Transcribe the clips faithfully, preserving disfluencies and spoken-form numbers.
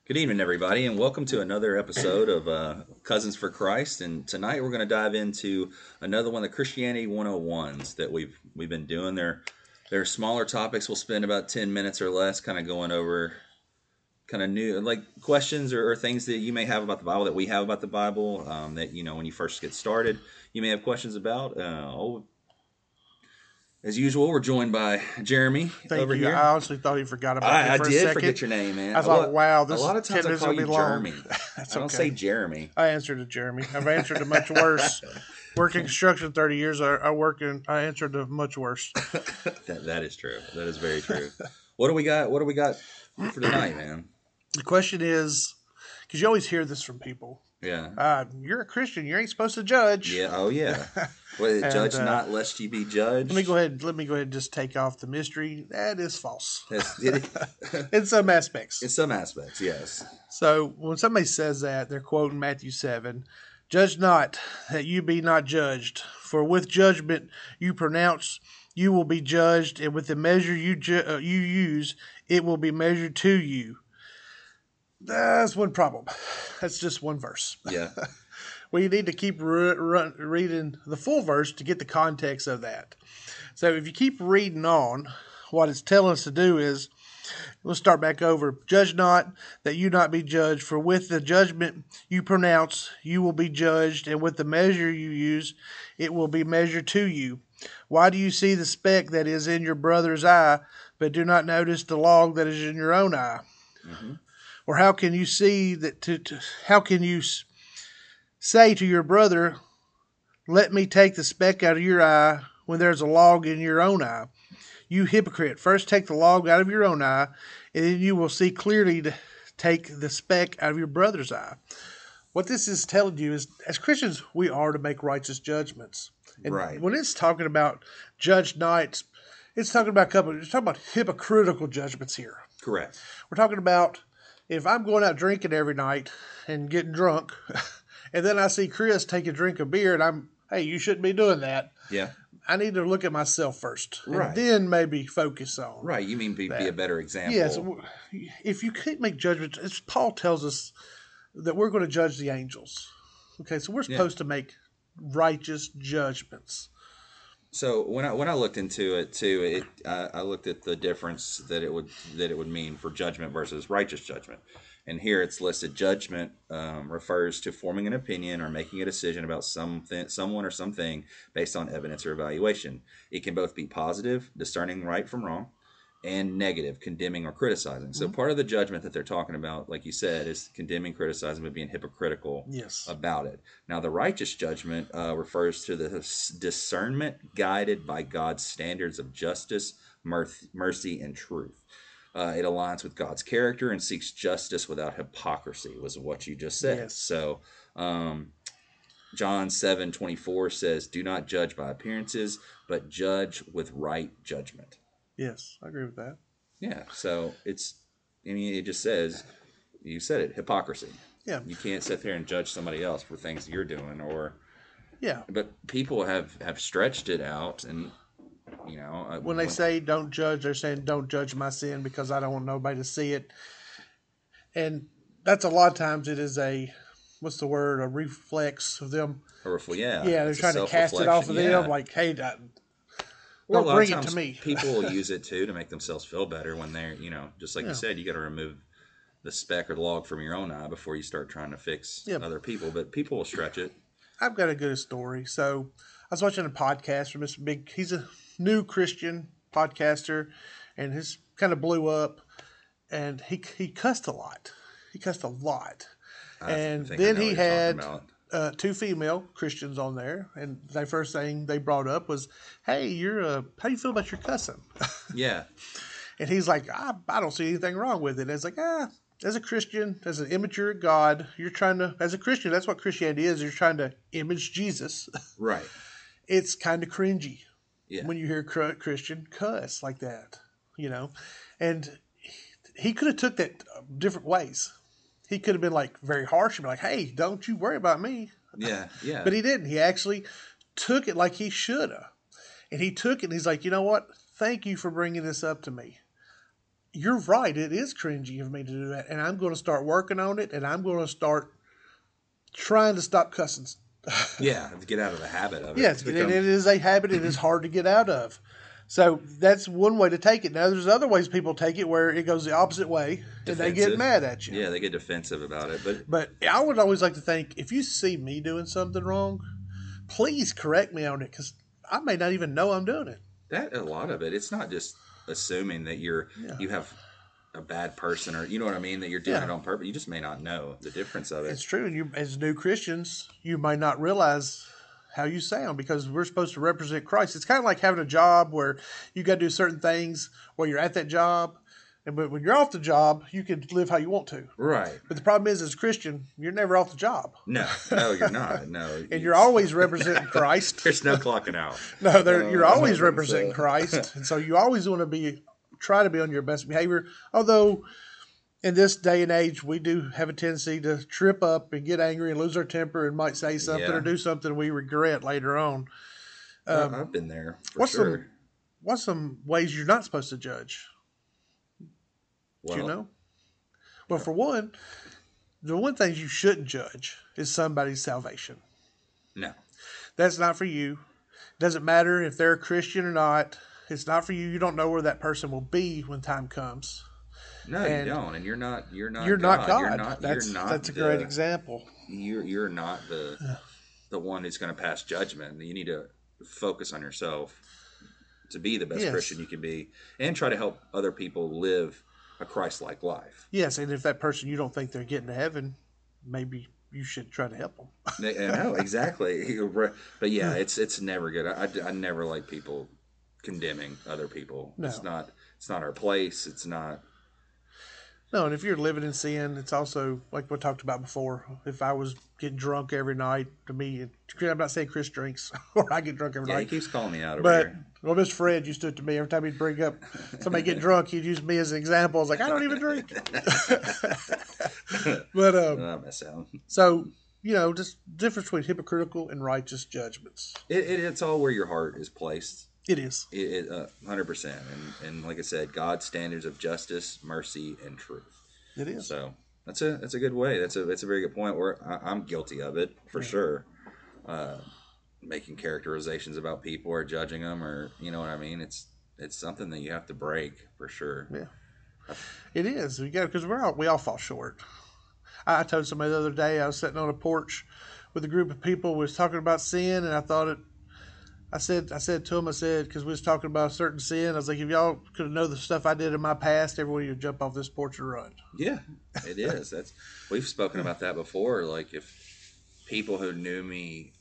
Good evening, everybody, and welcome to another episode of uh, Cousins for Christ. And tonight we're going to dive into another one of the Christianity one oh ones that we've we've been doing. They're, they're smaller topics. We'll spend about ten minutes or less kind of going over kind of new, like questions or, or things that you may have about the Bible, that we have about the Bible, um, that, you know, when you first get started, you may have questions about. Uh, oh, as usual, we're joined by Jeremy Thank over you. here. I honestly thought he forgot about me I, I for a did second. forget your name, man. I A thought, lot, wow, a this lot of is times ten I minutes call gonna you be long. Jeremy. That's I don't okay. say Jeremy. I answered to Jeremy. I've answered to much worse. Working construction thirty years, I, I work in. I answered to much worse. that that is true. That is very true. What do we got? What do we got for tonight, man? The question is, because you always hear this from people. Yeah. Uh, you're a Christian. You ain't supposed to judge. Yeah. Oh yeah. Well, And, judge uh, not, lest ye be judged. Let me go ahead. Let me go ahead and just take off the mystery. That is false That's, it, in some aspects. in some aspects, yes. So when somebody says that, they're quoting Matthew seven. Judge not, that you be not judged. For with judgment you pronounce, you will be judged, and with the measure you ju- uh, you use, it will be measured to you. That's one problem. That's just one verse. Yeah. We need to keep re- re- reading the full verse to get the context of that. So if you keep reading on, what it's telling us to do is, let's start back over. Judge not, that you not be judged, for with the judgment you pronounce, you will be judged, and with the measure you use, it will be measured to you. Why do you see the speck that is in your brother's eye, but do not notice the log that is in your own eye? Mm-hmm. Or how can you see that? To, to how can you say to your brother, "Let me take the speck out of your eye," when there's a log in your own eye? You hypocrite, first take the log out of your own eye, and then you will see clearly to take the speck out of your brother's eye. What this is telling you is, as Christians, we are to make righteous judgments. And Right. when it's talking about judge not, it's talking about a couple. It's talking about hypocritical judgments here. Correct. We're talking about, if I'm going out drinking every night and getting drunk, and then I see Chris take a drink of beer, and I'm, hey, you shouldn't be doing that. Yeah. I need to look at myself first, and Right. then maybe focus on. Right. You mean be, be a better example? Yes. If you can't make judgments, as Paul tells us that we're going to judge the angels. Okay, so we're supposed yeah. to make righteous judgments. So when I when I looked into it too, it uh, I looked at the difference that it would that it would mean for judgment versus righteous judgment. And here it's listed: judgment um, refers to forming an opinion or making a decision about something, someone, or something based on evidence or evaluation. It can both be positive, discerning right from wrong, and negative, condemning or criticizing. So mm-hmm. part of the judgment that they're talking about, like you said, is condemning, criticizing, but being hypocritical yes. about it. Now, the righteous judgment uh, refers to the discernment guided by God's standards of justice, mirth, mercy, and truth. Uh, it aligns with God's character and seeks justice without hypocrisy, was what you just said. Yes. So, um, John seven twenty-four says, "Do not judge by appearances, but judge with right judgment." Yes, I agree with that. Yeah, so it's, I mean, it just says, you said it, hypocrisy. Yeah. You can't sit there and judge somebody else for things you're doing, or, yeah. But people have, have stretched it out, and, you know. Uh, when they when, say don't judge, they're saying don't judge my sin because I don't want nobody to see it. And that's a lot of times it is a, what's the word, a reflex of them. A refle- yeah. Yeah, they're trying to cast it off of yeah. them, like, hey, that, Well, don't bring it to me. People will use it too to make themselves feel better when they're, you know, just like yeah. you said, you got to remove the speck or the log from your own eye before you start trying to fix yeah. other people. But people will stretch it. I've got a good story. So I was watching a podcast from this big, he's a new Christian podcaster, and his kind of blew up, and he he cussed a lot. He cussed a lot. I and think then I know he what you're had talking about. Uh, two female Christians on there, and the first thing they brought up was, "Hey, you're a how do you feel about your cussing?" Yeah, and he's like, I, "I don't see anything wrong with it." And it's like, ah, as a Christian, as an imager of God, you're trying to, as a Christian, that's what Christianity is. You're trying to image Jesus, right? It's kind of cringy yeah. when you hear a Christian cuss like that, you know. And he could have took that different ways. He could have been like very harsh and be like, "Hey, don't you worry about me." Yeah, yeah. But he didn't. He actually took it like he should have. And he took it and he's like, "You know what? Thank you for bringing this up to me. you're right. It is cringy of me to do that. And I'm going to start working on it. And I'm going to start trying to stop cussing. Yeah, to get out of the habit of it. Yes, It's and become- it is a habit. It is hard to get out of. So that's one way to take it. Now, there's other ways people take it where it goes the opposite way, and they get defensive. mad at you. Yeah, they get defensive about it. But But I would always like to think, if you see me doing something wrong, please correct me on it, because I may not even know I'm doing it. that a lot of it, it's not just assuming that you're Yeah. you have a bad person, or you know what I mean, that you're doing Yeah. it on purpose. You just may not know the difference of it. It's true. And you, as new Christians, you might not realize how you sound, because we're supposed to represent Christ. It's kind of like having a job where you got to do certain things while you're at that job. And but when you're off the job, you can live how you want to. Right. But the problem is, as a Christian, you're never off the job. No, no, you're not. No. And you're always representing Christ. There's no clocking out. No, they're, you're Uh, always so- representing Christ. And so you always want to be, try to be on your best behavior. Although in this day and age, we do have a tendency to trip up and get angry and lose our temper and might say something Yeah. or do something we regret later on. Um, I've been there for what's sure. some what's some ways you're not supposed to judge? Do you Well, know? Well, for one, the one thing you shouldn't judge is somebody's salvation. No. That's not for you. Doesn't matter if they're a Christian or not. It's not for you. You don't know where that person will be when time comes. No, And you don't, and you're not. You're not. You're not God. You're not. that's you're not that's a the, great example. You're you're not the the one who's going to pass judgment. You need to focus on yourself to be the best Yes. Christian you can be, and try to help other people live a Christ-like life. Yes, and if that person you don't think they're getting to heaven, maybe you should try to help them. I know exactly, You're right. But yeah, it's it's never good. I, I, I never like people condemning other people. No. It's not. It's not our place. It's not. No, and if you're living in sin, it's also like we talked about before. If I was getting drunk every night, to me, I'm not saying Chris drinks or I get drunk every Yeah, he night. keeps calling me out over But here. well, Mister Fred used to do it to me every time he'd bring up somebody getting drunk. He'd use me as an example. I was like, I don't even drink. But um, I miss out. so you know, just difference between hypocritical and righteous judgments. It, it, it's all where your heart is placed. It is. It, it uh, one hundred percent. And and like I said, God's standards of justice, mercy, and truth. It is. So that's a that's a good way. That's a that's a very good point. Where I, I'm guilty of it for sure. Uh, making characterizations about people or judging them, or you know what I mean. It's it's something that you have to break for sure. Yeah. It is. We got because we're all we all fall short. I, I told somebody the other day I was sitting on a porch with a group of people. We was talking about sin, and I thought it. I said I said to them, I said, because we was talking about a certain sin. I was like, if y'all could have known the stuff I did in my past, everyone would jump off this porch and run. Yeah, it is. That's we've spoken about that before. Like if people who knew me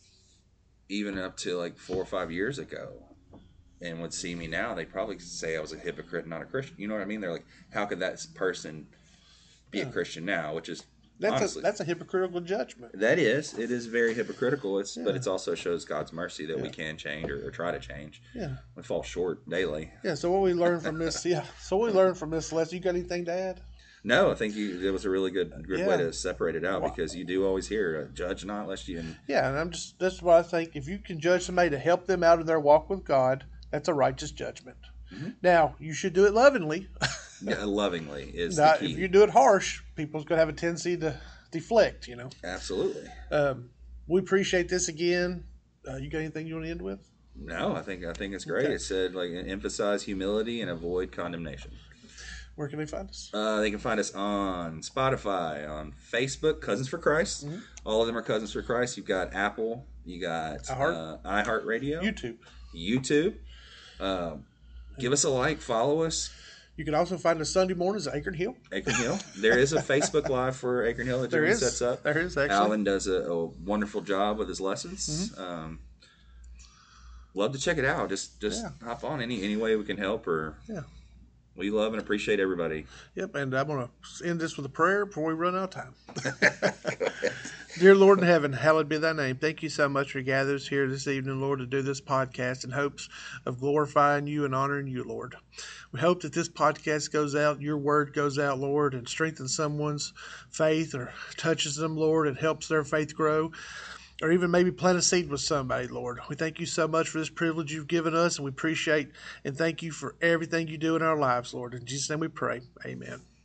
even up to like four or five years ago and would see me now, they'd probably say I was a hypocrite, not a Christian. You know what I mean? They're like, how could that person be a Christian now? Which is That's honestly a, that's a hypocritical judgment. that is it is very hypocritical. It's but Yeah. it's also shows God's mercy that we Yeah. can change or, or try to change. Yeah. We fall short daily. Yeah. So what we learned from this, yeah. So what we learned from this lesson. You got anything to add? No, I think you, it was a really good good way Yeah. to separate it out Wow. because you do always hear uh, judge not lest you. And Yeah, and I'm just that's what I think. If you can judge somebody to help them out in their walk with God, that's a righteous judgment. Mm-hmm. Now you should do it lovingly. Yeah, lovingly is Now, the key. if you do it harsh, people's gonna have a tendency to deflect. You know. Absolutely. Um, we appreciate this again. Uh, you got anything you want to end with? No, I think I think it's great. Okay. It said like emphasize humility and avoid condemnation. Where can they find us? Uh, they can find us on Spotify, on Facebook, Cousins for Christ. Mm-hmm. All of them are Cousins for Christ. You've got Apple, you got iHeart. uh, iHeartRadio, YouTube. YouTube. Um, give us a like, follow us. You can also find us Sunday mornings at Akron Hill. Akron Hill. There is a Facebook Live for Akron Hill that There Jimmy is. sets up. There is actually. Alvin does a, a wonderful job with his lessons. Mm-hmm. Um, love to check it out. Just just Yeah. hop on any any way we can help. Or Yeah. we love and appreciate everybody. Yep, and I'm going to end this with a prayer before we run out of time. Dear Lord in heaven, hallowed be thy name. Thank you so much for gathering us here this evening, Lord, to do this podcast in hopes of glorifying you and honoring you, Lord. We hope that this podcast goes out, your word goes out, Lord, and strengthens someone's faith or touches them, Lord, and helps their faith grow. or even maybe plant a seed with somebody, Lord. We thank you so much for this privilege you've given us, and we appreciate and thank you for everything you do in our lives, Lord. In Jesus' name we pray. Amen.